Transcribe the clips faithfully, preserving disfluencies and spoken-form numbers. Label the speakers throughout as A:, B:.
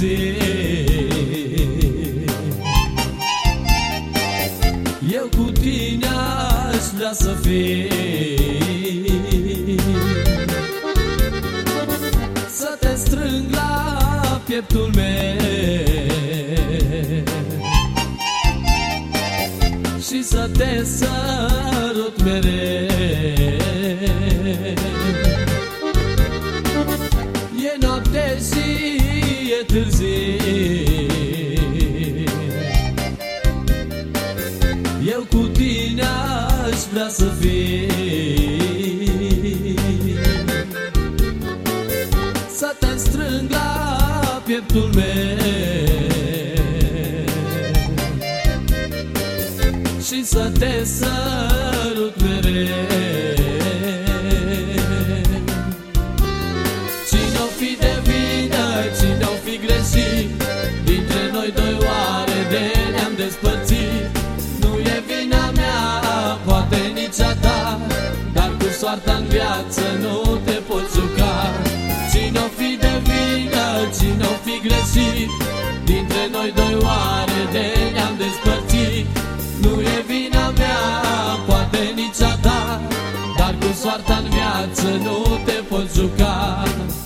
A: târziu. Eu cu tine aș vrea să fiu, să te strâng la pieptul meu și să te sărut mereu. E noapte și e târziu, eu cu tine aș vrea să fiu, să te strâng la pieptul meu și să te sărut mereu. Cine-o fi de vină, cine-o fi greșit, dintre noi doi oare de ne-am despărțit? Nu e vina mea, poate nici a ta, dar cu soarta-n viață nu te poți juca. Cine-o fi de vină, cine-o fi greșit, dintre noi doi oare de ne-am despărțit? Nu e vina mea, poate nici a ta, dar cu soarta-n viață nu te poți juca.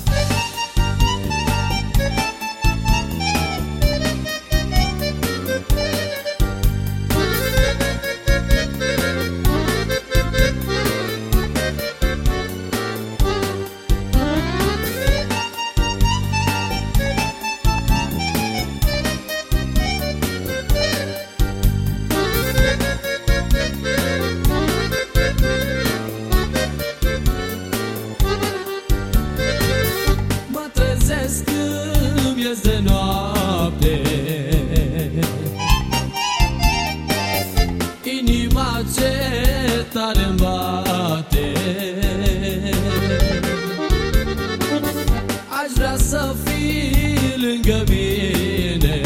A: Când ies de noapte, inima ce tare-mi bate, aș vrea să fii lângă mine.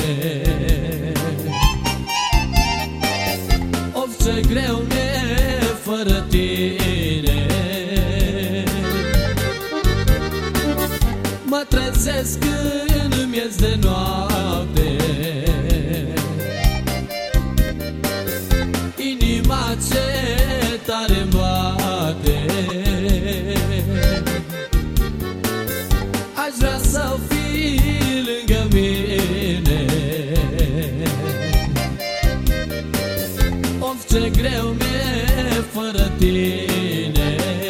A: Of, ce greu mi-e fără tine. Mă trezesc când îmi ies de noapte, inima ce tare-mi bate, aș vrea să fii lângă mine. Of, ce greu mi-e fără tine.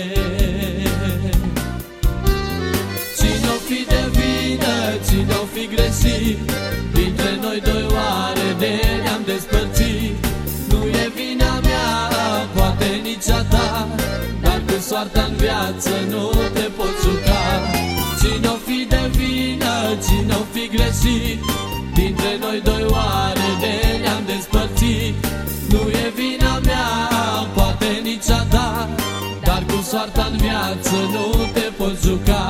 A: Cine-o fi de vină, cine-o fi greșit, dintre noi doi oare de ne-am despărțit? Nu e vina mea, poate nici a ta, dar cu soarta-n viață nu te poți juca. Cine-o fi de vină, cine-o fi greșit, dintre noi doi oare de ne-am despărțit? Nu e vina mea, poate nici a ta, dar cu soarta-n viață nu te poți juca.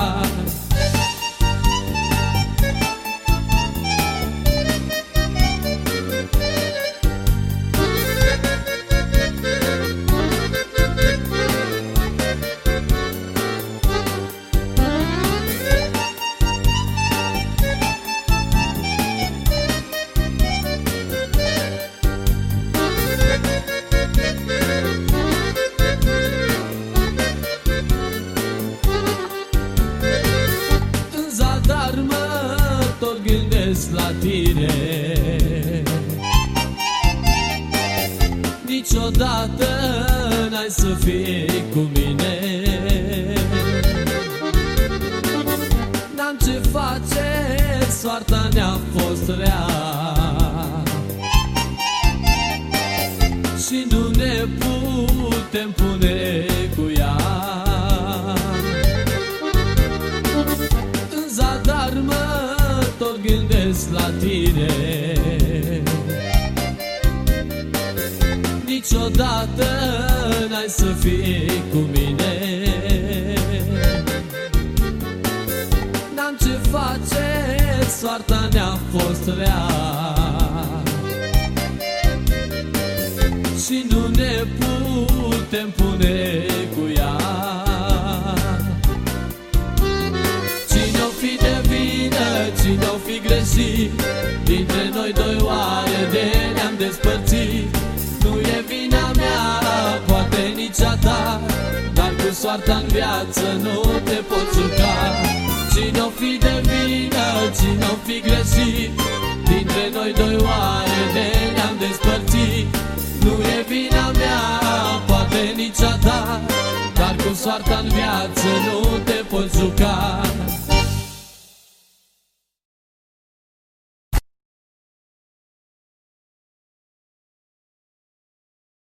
A: La tine niciodată n-ai să fii cu mine. N-am ce face, soarta ne-a fost rea și nu ne putem pune cu ea. În zadar mă tot gândesc la tine, niciodată n-ai să fii cu mine. N-am ce face, soarta ne-a fost rea și nu ne putem pune cu ea. Cine-o fi de vină, cine-o fi greșit, soarta-n viață nu te poți juca. Cine-o fi de vină, cine-o fi greșit, dintre noi doi oare de ne-am despărțit? Nu e vina mea, poate nici a ta, dar cu soarta-n viață nu te poți juca.